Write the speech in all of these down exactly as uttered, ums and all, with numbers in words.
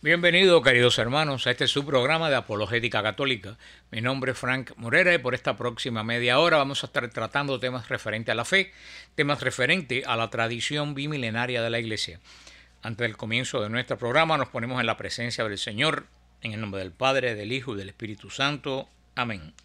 Bienvenidos, queridos hermanos, a este su programa de Apologética Católica. Mi nombre es Frank Morera y por esta próxima media hora vamos a estar tratando temas referentes a la fe, temas referentes a la tradición bimilenaria de la Iglesia. Antes del comienzo de nuestro programa nos ponemos en la presencia del Señor, en el nombre del Padre, del Hijo y del Espíritu Santo. Amén.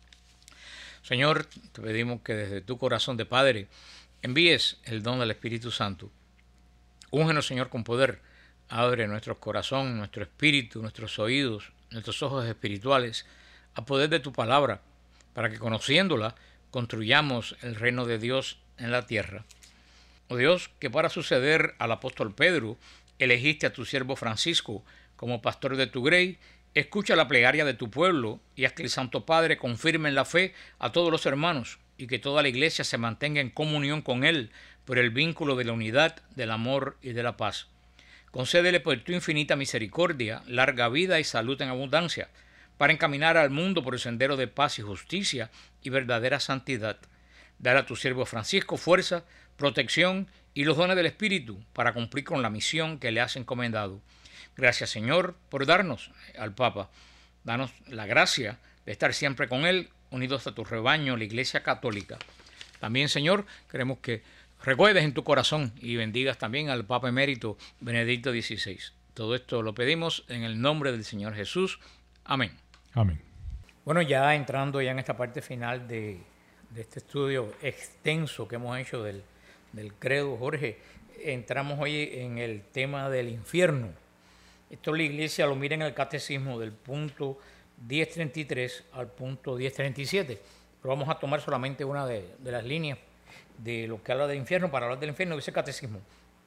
Señor, te pedimos que desde tu corazón de Padre envíes el don del Espíritu Santo. Úngenos, Señor, con poder. Abre nuestro corazón, nuestro espíritu, nuestros oídos, nuestros ojos espirituales a poder de tu palabra, para que conociéndola construyamos el reino de Dios en la tierra. Oh Dios, que para suceder al apóstol Pedro elegiste a tu siervo Francisco como pastor de tu grey, escucha la plegaria de tu pueblo y haz que el Santo Padre confirme en la fe a todos los hermanos y que toda la iglesia se mantenga en comunión con él por el vínculo de la unidad, del amor y de la paz. Concédele por tu infinita misericordia larga vida y salud en abundancia, para encaminar al mundo por el sendero de paz y justicia y verdadera santidad. Dale a tu siervo Francisco fuerza, protección y los dones del Espíritu para cumplir con la misión que le has encomendado. Gracias, Señor, por darnos al Papa. Danos la gracia de estar siempre con él, unidos a tu rebaño, la Iglesia Católica. También, Señor, queremos que recuerdes en tu corazón y bendigas también al Papa Emérito Benedicto dieciséis. Todo esto lo pedimos en el nombre del Señor Jesús. Amén. Amén. Bueno, ya entrando ya en esta parte final de, de este estudio extenso que hemos hecho del, del credo, Jorge, entramos hoy en el tema del infierno. Esto la Iglesia lo mira en el catecismo del punto diez treinta y tres al punto diez treinta y siete, pero vamos a tomar solamente una de, de las líneas de lo que habla del infierno. Para hablar del infierno dice el catecismo: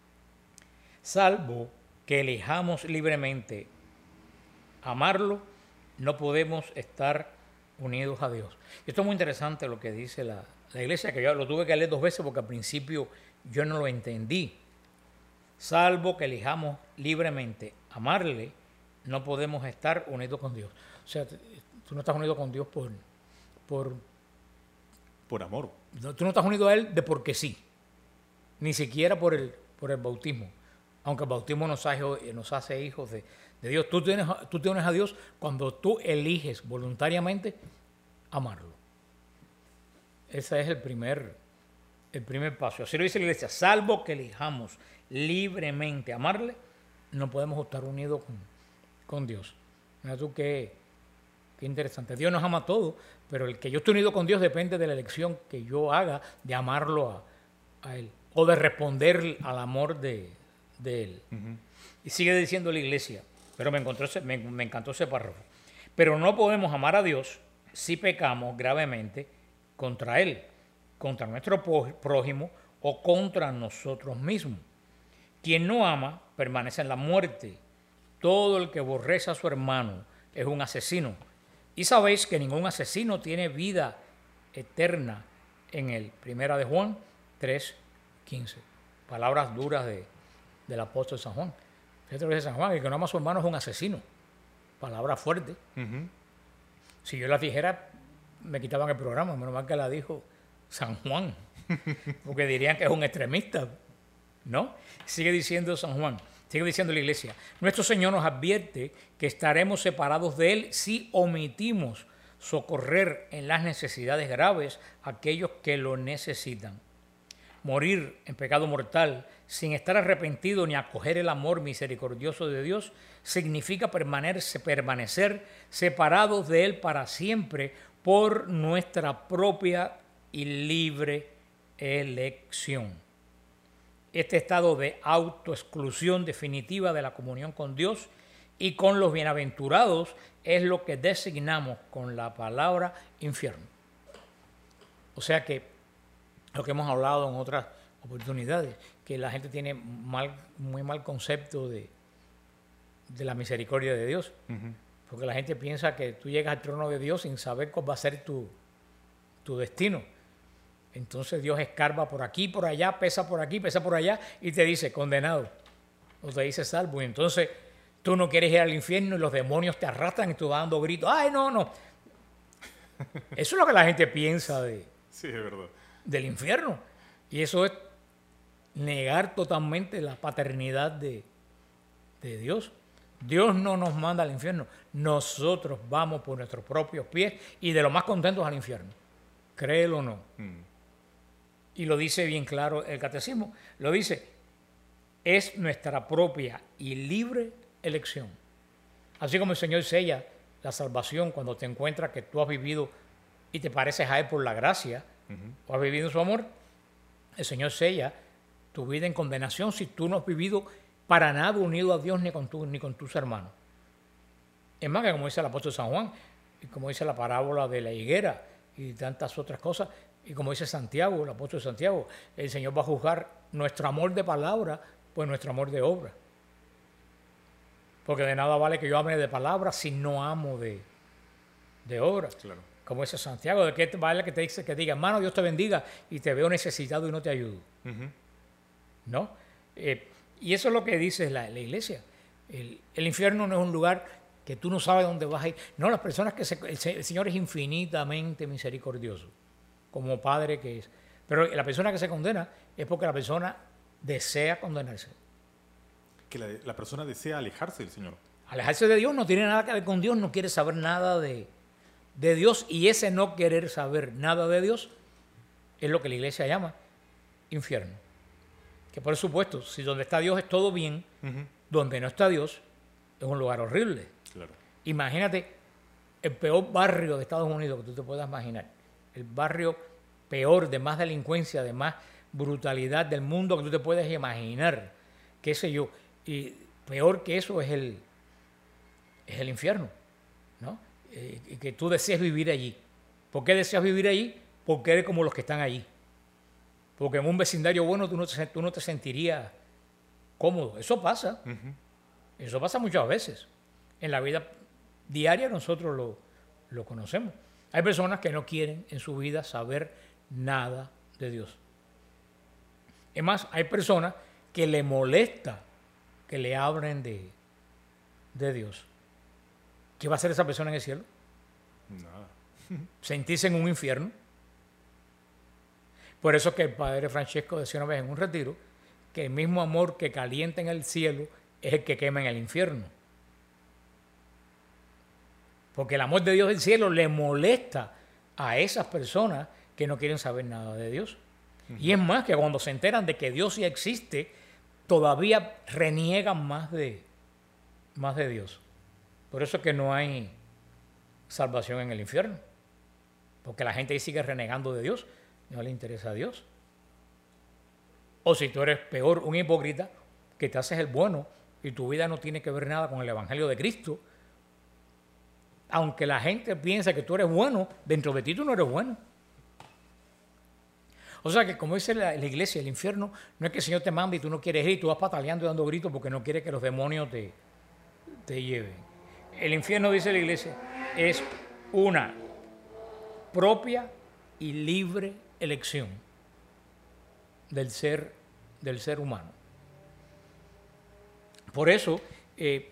salvo que elijamos libremente amarlo, no podemos estar unidos a Dios. Esto es muy interesante lo que dice la, la Iglesia, que yo lo tuve que leer dos veces porque al principio yo no lo entendí. Salvo que elijamos libremente amarle, no podemos estar unidos con Dios. O sea, tú no estás unido con Dios por... por Por amor. No, tú no estás unido a Él de porque sí, ni siquiera por el, por el bautismo, aunque el bautismo nos hace, nos hace hijos de, de Dios. Tú tienes, tú te unes a Dios cuando tú eliges voluntariamente amarlo. Ese es el primer, el primer paso. Así lo dice la Iglesia: salvo que elijamos libremente amarle, no podemos estar unidos con, con Dios. Mira tú qué, qué interesante. Dios nos ama a todos, pero el que yo esté unido con Dios depende de la elección que yo haga de amarlo a, a Él, o de responder al amor de, de Él. Uh-huh. Y sigue diciendo la Iglesia, pero me, encontró ese, me, me encantó ese párrafo: pero no podemos amar a Dios si pecamos gravemente contra Él, contra nuestro prójimo o contra nosotros mismos. Quien no ama permanece en la muerte. Todo el que aborrece a su hermano es un asesino. Y sabéis que ningún asesino tiene vida eterna en él. Primera de Juan tres quince. Palabras duras de, del apóstol San Juan. Fíjate lo que dice San Juan: el que no ama a su hermano es un asesino. Palabra fuerte. Uh-huh. Si yo las dijera, me quitaban el programa. Menos mal que la dijo San Juan, porque dirían que es un extremista, ¿no? Sigue diciendo San Juan, sigue diciendo la Iglesia: nuestro Señor nos advierte que estaremos separados de Él si omitimos socorrer en las necesidades graves a aquellos que lo necesitan. Morir en pecado mortal sin estar arrepentido ni acoger el amor misericordioso de Dios significa permanecer, permanecer separados de Él para siempre por nuestra propia y libre elección. Este estado de autoexclusión definitiva de la comunión con Dios y con los bienaventurados es lo que designamos con la palabra infierno. O sea que lo que hemos hablado en otras oportunidades, que la gente tiene mal, muy mal concepto de, de la misericordia de Dios. Uh-huh. Porque la gente piensa que tú llegas al trono de Dios sin saber cuál va a ser tu, tu destino. Entonces Dios escarba por aquí, por allá, pesa por aquí, pesa por allá y te dice condenado o te dice salvo. Y entonces tú no quieres ir al infierno y los demonios te arrastran y tú vas dando gritos. ¡Ay, no, no! Eso es lo que la gente piensa de, sí, es verdad. del infierno. Y eso es negar totalmente la paternidad de, de Dios. Dios no nos manda al infierno. Nosotros vamos por nuestros propios pies y de lo más contentos al infierno. Créelo o no. Mm. Y lo dice bien claro el catecismo. Lo dice, es nuestra propia y libre elección. Así como el Señor sella la salvación cuando te encuentras que tú has vivido y te pareces a Él por la gracia, uh-huh. o has vivido en su amor, el Señor sella tu vida en condenación si tú no has vivido para nada unido a Dios ni con, tu, ni con tus hermanos. Es más que como dice el apóstol San Juan, y como dice la parábola de la higuera y tantas otras cosas, y como dice Santiago, el apóstol Santiago, el Señor va a juzgar nuestro amor de palabra por nuestro amor de obra. Porque de nada vale que yo hable de palabras si no amo de, de obra. Claro. Como dice Santiago, ¿de qué vale que te dice que diga, hermano, Dios te bendiga y te veo necesitado y no te ayudo? Uh-huh. ¿No? Eh, y eso es lo que dice la, la iglesia. El, el infierno no es un lugar que tú no sabes dónde vas a ir. No, las personas que se, el, el Señor es infinitamente misericordioso, como Padre que es. Pero la persona que se condena es porque la persona desea condenarse. Que la, la persona desea alejarse del Señor. Alejarse de Dios no tiene nada que ver con Dios, no quiere saber nada de, de Dios, y ese no querer saber nada de Dios es lo que la iglesia llama infierno. Que por supuesto, si donde está Dios es todo bien, uh-huh. donde no está Dios es un lugar horrible. Claro. Imagínate el peor barrio de Estados Unidos que tú te puedas imaginar, el barrio peor, de más delincuencia, de más brutalidad del mundo que tú te puedes imaginar, qué sé yo. Y peor que eso es el, es el infierno, ¿no? Eh, y que tú deseas vivir allí. ¿Por qué deseas vivir allí? Porque eres como los que están allí. Porque en un vecindario bueno tú no te, tú no te sentirías cómodo. Eso pasa. Uh-huh. Eso pasa muchas veces. En la vida diaria nosotros lo, lo conocemos. Hay personas que no quieren en su vida saber nada de Dios. Es más, hay personas que le molesta que le hablen de, de Dios. ¿Qué va a hacer esa persona en el cielo? Nada. Sentirse en un infierno. Por eso es que el padre Francesco decía una vez en un retiro que el mismo amor que calienta en el cielo es el que quema en el infierno. Porque el amor de Dios del cielo le molesta a esas personas que no quieren saber nada de Dios. Uh-huh. Y es más que cuando se enteran de que Dios sí existe, todavía reniegan más de, más de Dios. Por eso es que no hay salvación en el infierno. Porque la gente ahí sigue renegando de Dios, no le interesa a Dios. O si tú eres peor, un hipócrita, que te haces el bueno y tu vida no tiene que ver nada con el Evangelio de Cristo, aunque la gente piensa que tú eres bueno, dentro de ti tú no eres bueno. O sea que, como dice la, la iglesia, el infierno no es que el Señor te manda y tú no quieres ir y tú vas pataleando y dando gritos porque no quieres que los demonios te, te lleven. El infierno, dice la iglesia, es una propia y libre elección del ser, del ser humano. Por eso, eh,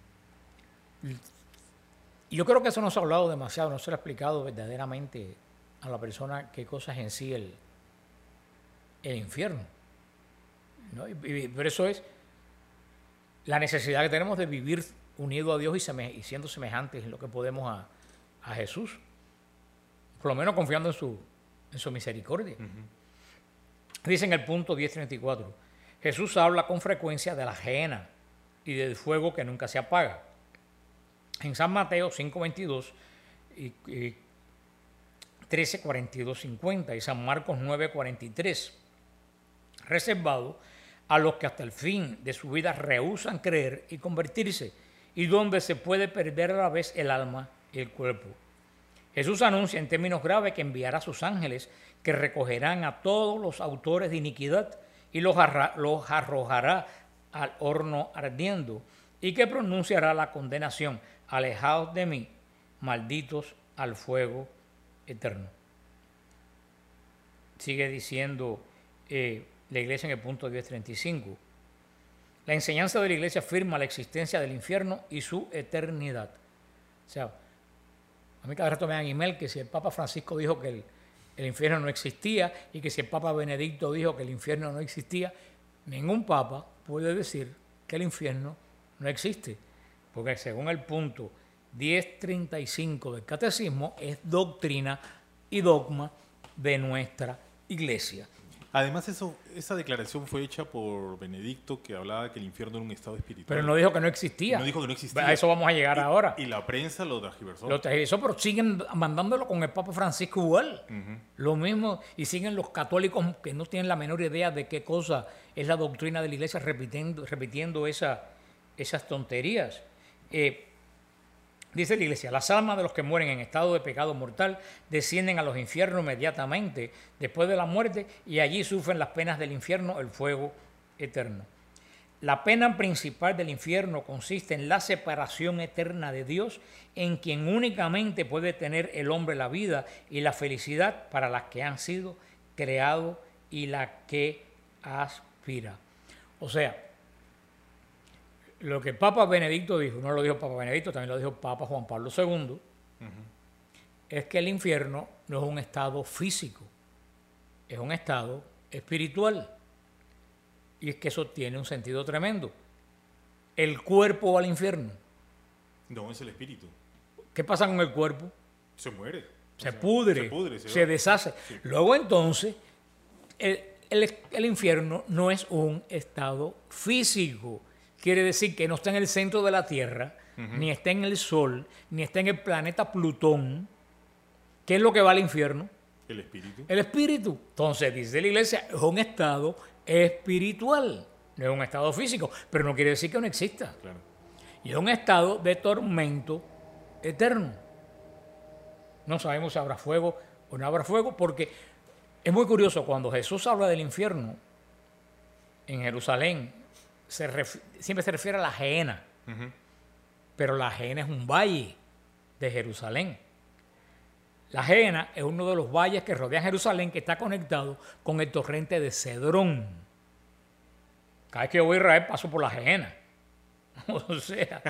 yo creo que eso no se ha hablado demasiado, no se le ha explicado verdaderamente a la persona qué cosa es en sí el el infierno, ¿no? Y, y, pero eso es la necesidad que tenemos de vivir unidos a Dios y, seme, y siendo semejantes en lo que podemos a, a Jesús, por lo menos confiando en su, en su misericordia. Uh-huh. Dice en el punto diez treinta y cuatro, Jesús habla con frecuencia de la gehenna y del fuego que nunca se apaga. En San Mateo cinco veintidós y, y trece cuarenta y dos cincuenta y San Marcos nueve cuarenta y tres, reservado a los que hasta el fin de su vida rehúsan creer y convertirse, y donde se puede perder a la vez el alma y el cuerpo. Jesús anuncia en términos graves que enviará a sus ángeles que recogerán a todos los autores de iniquidad y los, arra- los arrojará al horno ardiendo, y que pronunciará la condenación: alejaos de mí, malditos, al fuego eterno. Sigue diciendo eh, la iglesia en el punto diez treinta y cinco. La enseñanza de la iglesia afirma la existencia del infierno y su eternidad. O sea, a mí cada rato me dan email que si el Papa Francisco dijo que el, el infierno no existía y que si el Papa Benedicto dijo que el infierno no existía, ningún Papa puede decir que el infierno no existe. porque según el punto diez treinta y cinco del Catecismo, es doctrina y dogma de nuestra Iglesia. Además, eso, esa declaración fue hecha por Benedicto, que hablaba que el infierno era un estado espiritual. Pero no dijo que no existía. No dijo que no existía. A eso vamos a llegar y, ahora. Y la prensa lo tergiversó. Lo tergiversó, pero siguen mandándolo con el Papa Francisco igual. Uh-huh. Lo mismo, y siguen los católicos que no tienen la menor idea de qué cosa es la doctrina de la Iglesia repitiendo, repitiendo esa, esas tonterías. Eh, Dice la Iglesia, las almas de los que mueren en estado de pecado mortal descienden a los infiernos inmediatamente después de la muerte y allí sufren las penas del infierno, el fuego eterno. La pena principal del infierno consiste en la separación eterna de Dios, en quien únicamente puede tener el hombre la vida y la felicidad para las que han sido creados y la que aspira. O sea, lo que Papa Benedicto dijo, no lo dijo Papa Benedicto, también lo dijo Papa Juan Pablo segundo, uh-huh. es que el infierno no es un estado físico, es un estado espiritual. Y es que eso tiene un sentido tremendo. ¿El cuerpo va al infierno? No, es el espíritu. ¿Qué pasa con el cuerpo? Se muere. Se, sea, pudre, se pudre, se, se deshace. Sí. Luego entonces, el, el, el infierno no es un estado físico. Quiere decir que no está en el centro de la Tierra, uh-huh. ni está en el Sol, ni está en el planeta Plutón. ¿Qué es lo que va al infierno? El espíritu. El espíritu. Entonces, dice la Iglesia, es un estado espiritual, no es un estado físico, pero no quiere decir que no exista. Claro. Y es un estado de tormento eterno. No sabemos si habrá fuego o no habrá fuego, porque es muy curioso, cuando Jesús habla del infierno en Jerusalén, Se ref, siempre se refiere a la Gehenna, uh-huh. pero la Gehenna es un valle de Jerusalén. La Gehenna es uno de los valles que rodean Jerusalén, que está conectado con el torrente de Cedrón. Cada vez que yo voy a Israel paso por la Gehenna. O sea,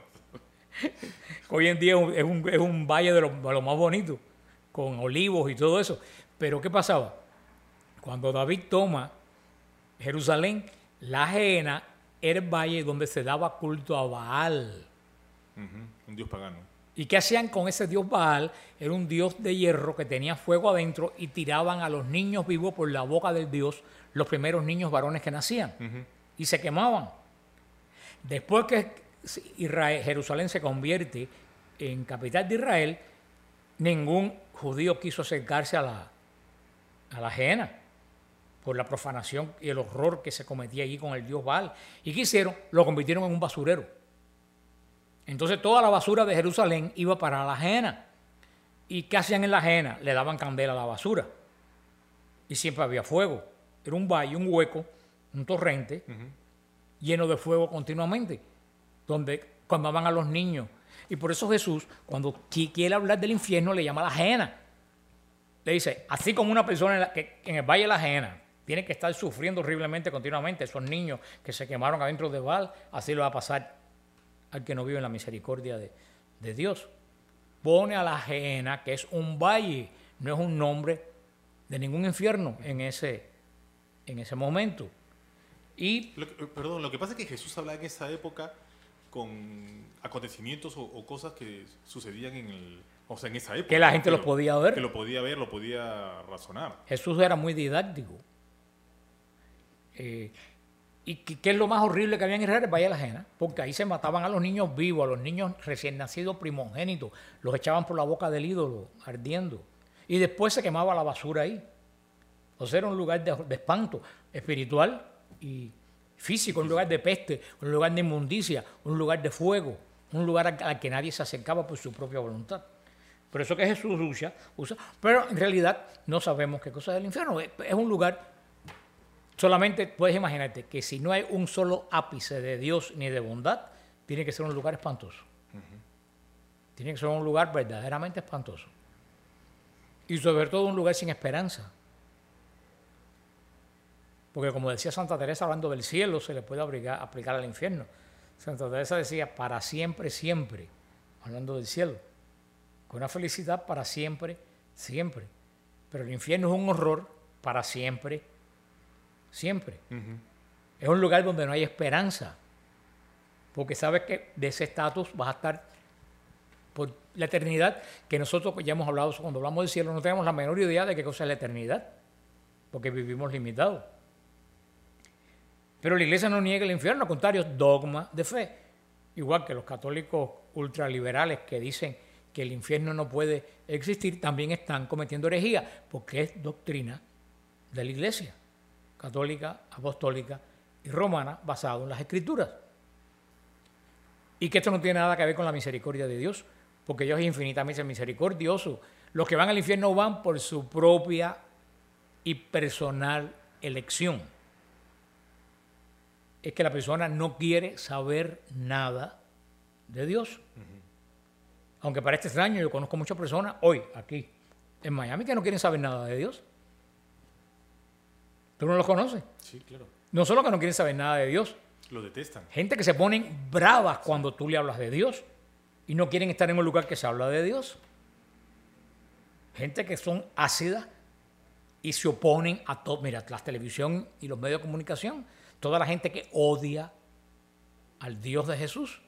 hoy en día es un, es un valle de lo, de lo más bonito, con olivos y todo eso. Pero ¿qué pasaba? Cuando David toma Jerusalén, la Gehenna era el valle donde se daba culto a Baal. Uh-huh. Un dios pagano. ¿Y qué hacían con ese dios Baal? Era un dios de hierro que tenía fuego adentro y tiraban a los niños vivos por la boca del dios, los primeros niños varones que nacían. Uh-huh. Y se quemaban. Después que Israel, Jerusalén se convierte en capital de Israel, ningún judío quiso acercarse a la, a la Gehenna por la profanación y el horror que se cometía allí con el dios Baal. ¿Y qué hicieron? Lo convirtieron en un basurero. Entonces toda la basura de Jerusalén iba para la Gehenna. ¿Y qué hacían en la Gehenna? Le daban candela a la basura. Y siempre había fuego. Era un valle, un hueco, un torrente, uh-huh. lleno de fuego continuamente, donde quemaban a los niños. Y por eso Jesús, cuando quiere hablar del infierno, le llama la Gehenna. Le dice, así como una persona en, la, que, en el valle de la Gehenna tiene que estar sufriendo horriblemente continuamente, esos niños que se quemaron adentro de Baal, así lo va a pasar al que no vive en la misericordia de, de Dios. Pone a la Gehenna, que es un valle, no es un nombre de ningún infierno en ese, en ese momento. Y, lo que, perdón, lo que pasa es que Jesús hablaba en esa época con acontecimientos o, o cosas que sucedían en el... O sea, en esa época. Que la gente lo podía ver. Que lo podía ver, lo podía razonar. Jesús era muy didáctico. Eh, ¿Y qué es lo más horrible que había en Israel? El Valle de la Gehenna. Porque ahí se mataban a los niños vivos, a los niños recién nacidos primogénitos. Los echaban por la boca del ídolo, ardiendo. Y después se quemaba la basura ahí. O sea, era un lugar de, de espanto espiritual y físico, un lugar de peste, un lugar de inmundicia, un lugar de fuego, un lugar al, al que nadie se acercaba por su propia voluntad. Por eso que Jesús usa, usa, pero en realidad no sabemos qué cosa es el infierno. Es, es un lugar, solamente puedes imaginarte que si no hay un solo ápice de Dios ni de bondad, tiene que ser un lugar espantoso. Uh-huh. Tiene que ser un lugar verdaderamente espantoso. Y sobre todo un lugar sin esperanza. Porque como decía Santa Teresa, hablando del cielo, se le puede aplicar, aplicar al infierno. Santa Teresa decía, para siempre, siempre, hablando del cielo. Con una felicidad para siempre, siempre. Pero el infierno es un horror para siempre, siempre. Uh-huh. Es un lugar donde no hay esperanza. porque sabes que de ese estatus vas a estar por la eternidad, que nosotros ya hemos hablado, cuando hablamos del cielo no tenemos la menor idea de qué cosa es la eternidad, porque vivimos limitados. Pero la iglesia no niega el infierno, al contrario, es dogma de fe. Igual que los católicos ultraliberales que dicen que el infierno no puede existir, también están cometiendo herejía, porque es doctrina de la iglesia católica, apostólica y romana, basado en las escrituras. Y que esto no tiene nada que ver con la misericordia de Dios, porque Dios es infinitamente misericordioso. Los que van al infierno van por su propia y personal elección. Es que la persona no quiere saber nada de Dios. Uh-huh. Aunque parezca extraño, yo conozco muchas personas hoy, aquí, en Miami, que no quieren saber nada de Dios. ¿Tú no los conoces? Sí, claro. No solo que no quieren saber nada de Dios. Lo detestan. Gente que se ponen bravas cuando tú le hablas de Dios y no quieren estar en un lugar que se habla de Dios. Gente que son ácidas y se oponen a todo. Mira, la televisión y los medios de comunicación, toda la gente que odia al Dios de Jesús.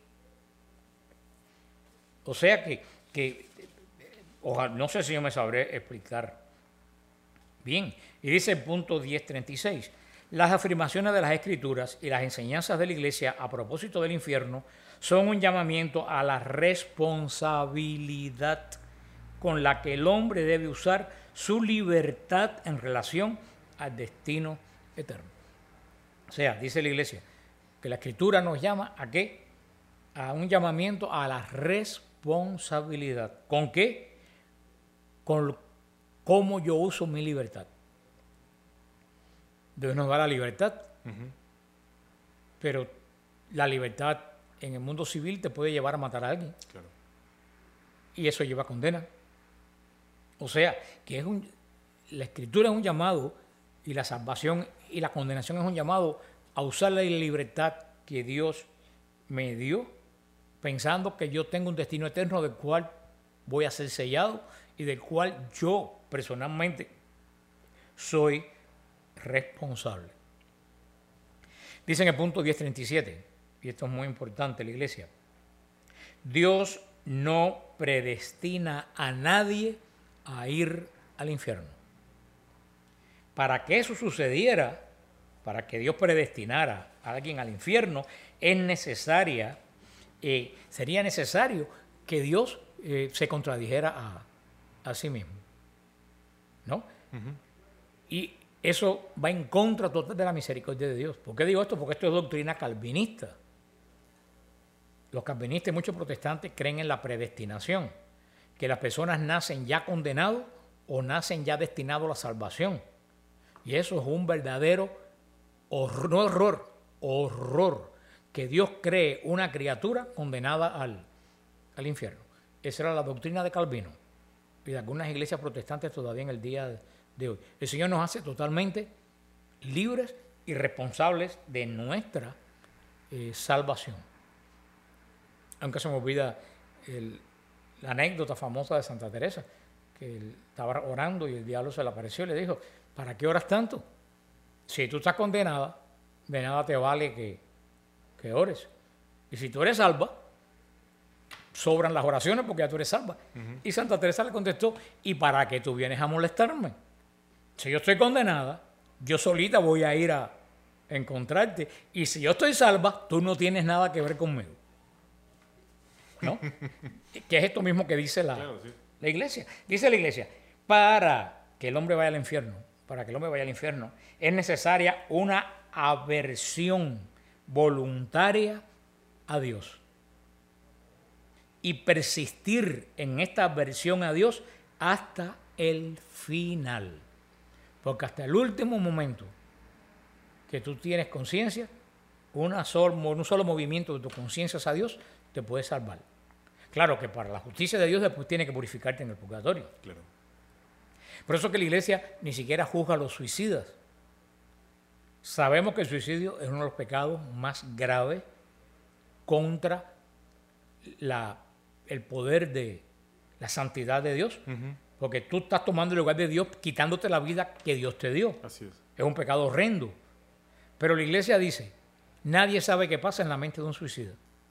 O sea que, que ojalá, no sé si yo me sabré explicar bien. Y dice el punto diez treinta y seis, las afirmaciones de las Escrituras y las enseñanzas de la Iglesia a propósito del infierno son un llamamiento a la responsabilidad con la que el hombre debe usar su libertad en relación al destino eterno. O sea, dice la Iglesia, que la Escritura nos llama a qué? A un llamamiento a la responsabilidad. ¿Con qué? Con cómo yo uso mi libertad. Dios nos da la libertad, uh-huh. Pero la libertad en el mundo civil te puede llevar a matar a alguien. Claro. Y eso lleva a condena. O sea, que es un, la Escritura es un llamado y la salvación y la condenación es un llamado a usar la libertad que Dios me dio, pensando que yo tengo un destino eterno del cual voy a ser sellado y del cual yo personalmente soy responsable. Dice en el punto diez treinta y siete, y esto es muy importante, la Iglesia, Dios no predestina a nadie a ir al infierno. Para que eso sucediera, para que Dios predestinara a alguien al infierno, es necesaria, eh, sería necesario que Dios eh, se contradijera a, a sí mismo, ¿no? Uh-huh. Y eso va en contra total de la misericordia de Dios. ¿Por qué digo esto? Porque esto es doctrina calvinista. Los calvinistas y muchos protestantes creen en la predestinación, que las personas nacen ya condenados o nacen ya destinados a la salvación. Y eso es un verdadero horror, no horror, horror, que Dios cree una criatura condenada al, al infierno. Esa era la doctrina de Calvino y de algunas iglesias protestantes todavía en el día de, de hoy. El Señor nos hace totalmente libres y responsables de nuestra eh, salvación. Aunque se me olvida el, la anécdota famosa de Santa Teresa, que él estaba orando y el diablo se le apareció y le dijo, ¿para qué oras tanto? Si tú estás condenada, de nada te vale que, que ores. Y si tú eres salva, sobran las oraciones porque ya tú eres salva. Uh-huh. Y Santa Teresa le contestó, ¿y para qué tú vienes a molestarme? Si yo estoy condenada, yo solita voy a ir a encontrarte. Y si yo estoy salva, tú no tienes nada que ver conmigo. ¿No? Que es esto mismo que dice la, claro, sí. la iglesia. Dice la iglesia, para que el hombre vaya al infierno, para que el hombre vaya al infierno, es necesaria una aversión voluntaria a Dios. Y persistir en esta aversión a Dios hasta el final. Porque hasta el último momento que tú tienes conciencia, un solo movimiento de tu conciencia hacia Dios te puede salvar. Claro que para la justicia de Dios después tiene que purificarte en el purgatorio. Claro. Por eso que la iglesia ni siquiera juzga a los suicidas. Sabemos que el suicidio es uno de los pecados más graves contra la, el poder de la santidad de Dios. Uh-huh. Porque tú estás tomando el lugar de Dios, quitándote la vida que Dios te dio. Así es. Es un pecado horrendo. Pero la iglesia dice, nadie sabe qué pasa en la mente de un suicida.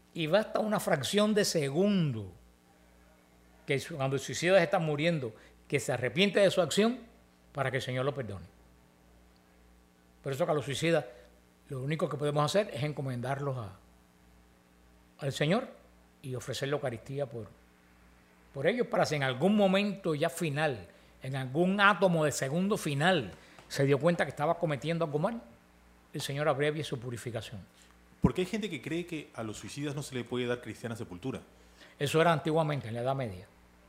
Y basta una fracción de segundo que cuando el suicida está muriendo, que se arrepiente de su acción para que el Señor lo perdone. Por eso que a los suicidas lo único que podemos hacer es encomendarlos a, al Señor y ofrecer la Eucaristía por, por ellos, para si en algún momento ya final, en algún átomo de segundo final, se dio cuenta que estaba cometiendo algo mal, el Señor abrevie su purificación. Porque hay gente que cree que a los suicidas no se le puede dar cristiana sepultura. Eso era antiguamente, en la Edad Media.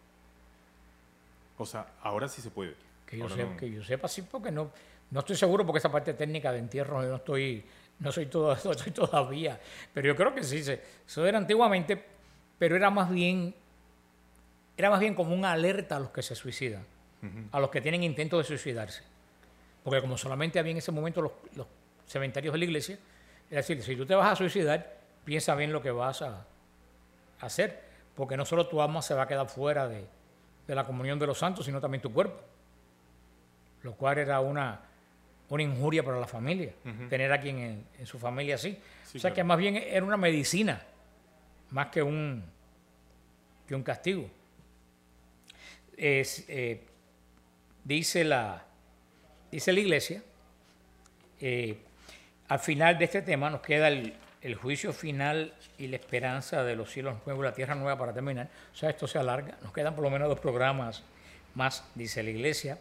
O sea, ahora sí se puede. Que yo, Ahora sepa, no. que yo sepa, sí, porque no, no estoy seguro, porque esa parte técnica de entierro no estoy, no soy, todo, no soy todavía. Pero yo creo que sí, se, eso era antiguamente, pero era más bien, era más bien como una alerta a los que se suicidan, uh-huh. a los que tienen intentos de suicidarse. Porque como solamente había en ese momento los, los cementerios de la iglesia, es decir, si tú te vas a suicidar, piensa bien lo que vas a, a hacer, porque no solo tu alma se va a quedar fuera de, de la comunión de los santos, sino también tu cuerpo, lo cual era una, una injuria para la familia, uh-huh. tener a quien en, en su familia así. Sí, o sea, claro. que más bien era una medicina, más que un, que un castigo. Es, eh, dice, la, dice la iglesia, eh, al final de este tema nos queda el, el juicio final y la esperanza de los cielos nuevos y la tierra nueva para terminar. O sea, esto se alarga, nos quedan por lo menos dos programas más, dice la iglesia.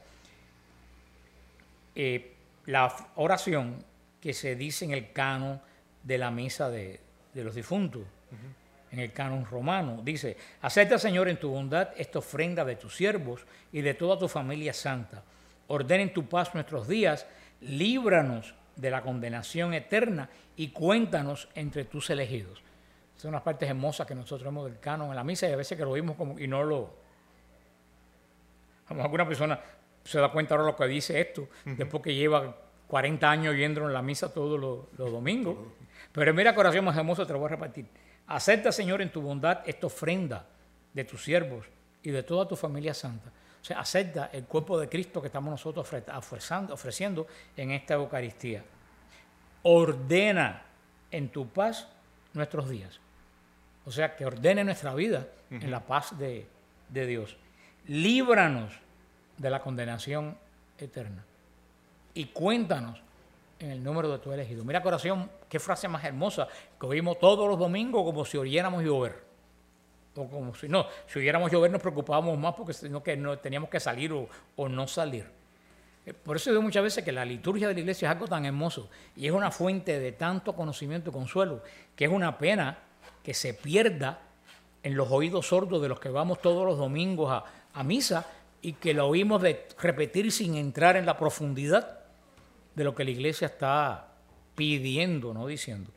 Eh, la oración que se dice en el canon de la misa de, de los difuntos, uh-huh. en el canon romano, dice: acepta, Señor, en tu bondad esta ofrenda de tus siervos y de toda tu familia santa. Ordena en tu paz nuestros días, líbranos de la condenación eterna y cuéntanos entre tus elegidos. Son unas partes hermosas que nosotros vemos del canon en la misa, y a veces que lo vimos como, y no lo... A lo mejor alguna persona se da cuenta ahora lo que dice esto, uh-huh. después que lleva cuarenta años oyéndolo en la misa todos los, los domingos. Uh-huh. Pero mira qué oración más hermosa, te lo voy a repartir. Acepta, Señor, en tu bondad esta ofrenda de tus siervos y de toda tu familia santa. O sea, acepta el cuerpo de Cristo que estamos nosotros ofreciendo, ofreciendo en esta Eucaristía. Ordena en tu paz nuestros días. O sea, que ordene nuestra vida uh-huh. en la paz de, de Dios. Líbranos de la condenación eterna. Y cuéntanos en el número de tu elegido. Mira qué oración, qué frase más hermosa, que oímos todos los domingos como si oyéramos llover. O como si no, si oyéramos llover nos preocupábamos más porque no, que no teníamos que salir o, o no salir. Por eso digo muchas veces que la liturgia de la iglesia es algo tan hermoso y es una fuente de tanto conocimiento y consuelo, que es una pena que se pierda en los oídos sordos de los que vamos todos los domingos a, a misa y que lo oímos de repetir sin entrar en la profundidad de lo que la iglesia está pidiendo, no diciendo.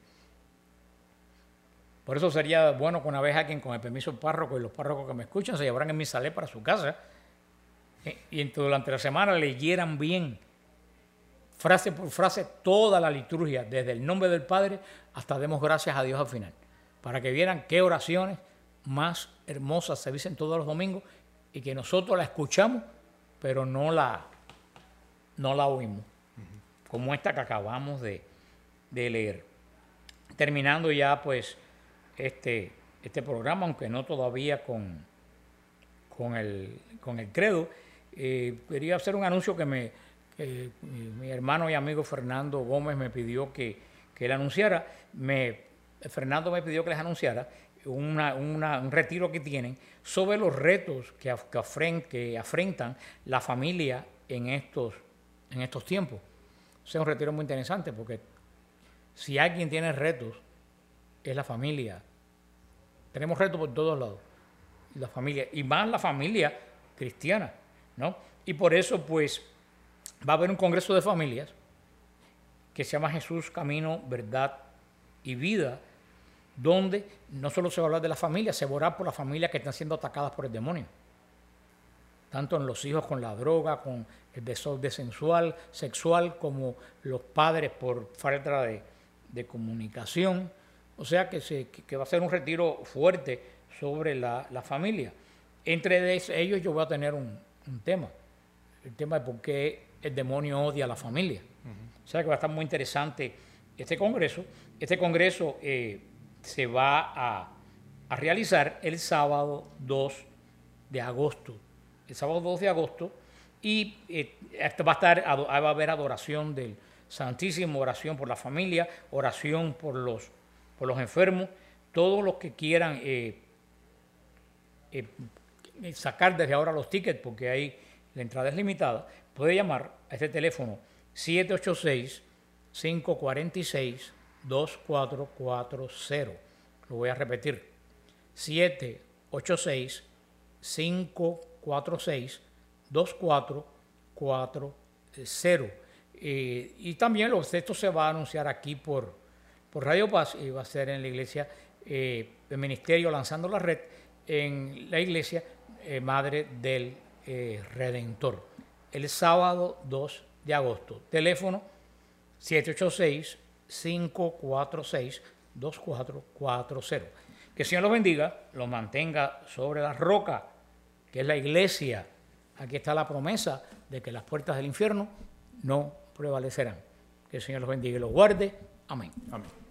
Por eso sería bueno que una vez alguien, con el permiso del párroco y los párrocos que me escuchan, se llevaran en misalé para su casa y durante la semana leyeran bien, frase por frase, toda la liturgia, desde el nombre del Padre hasta demos gracias a Dios al final, para que vieran qué oraciones más hermosas se dicen todos los domingos y que nosotros la escuchamos, pero no la, no la oímos, uh-huh. como esta que acabamos de, de leer. Terminando ya pues este, este programa, aunque no todavía con, con, el, con el credo, eh, quería hacer un anuncio que, me, que mi, mi hermano y amigo Fernando Gómez me pidió que, que él anunciara. Me, Fernando me pidió que les anunciara una, una, un retiro que tienen sobre los retos que, que, afren, que afrentan la familia en estos, en estos tiempos. O sea, un retiro muy interesante porque si alguien tiene retos, es la familia. Tenemos retos por todos lados. La familia, y más la familia cristiana, ¿no? Y por eso, pues, va a haber un congreso de familias que se llama Jesús, Camino, Verdad y Vida, donde no solo se va a hablar de la familia, se va a orar por las familias que están siendo atacadas por el demonio. Tanto en los hijos con la droga, con el desorden sensual, sexual, como los padres por falta de, de comunicación. O sea que, se, que va a ser un retiro fuerte sobre la, la familia. Entre ellos yo voy a tener un, un tema, el tema de por qué el demonio odia a la familia. Uh-huh. O sea que va a estar muy interesante este congreso. Este congreso eh, se va a, a realizar el sábado dos de agosto. El sábado dos de agosto. Y eh, va a estar, va a haber adoración del Santísimo, oración por la familia, oración por los, por los enfermos. Todos los que quieran eh, eh, sacar desde ahora los tickets, porque ahí la entrada es limitada, puede llamar a este teléfono siete ocho seis, cinco cuatro seis, dos cuatro cuatro cero. Lo voy a repetir. siete ocho seis, cinco cuatro seis, dos cuatro cuatro cero. Eh, y también los, esto se va a anunciar aquí por, por Radio Paz y va a ser en la iglesia eh, del Ministerio Lanzando la Red, en la iglesia eh, Madre del eh, Redentor, el sábado dos de agosto. Teléfono siete ocho seis, cinco cuatro seis, dos cuatro cuatro cero. Que el Señor los bendiga, los mantenga sobre la roca, que es la iglesia. Aquí está la promesa de que las puertas del infierno no prevalecerán. Que el Señor los bendiga y los guarde. Amén. Amén.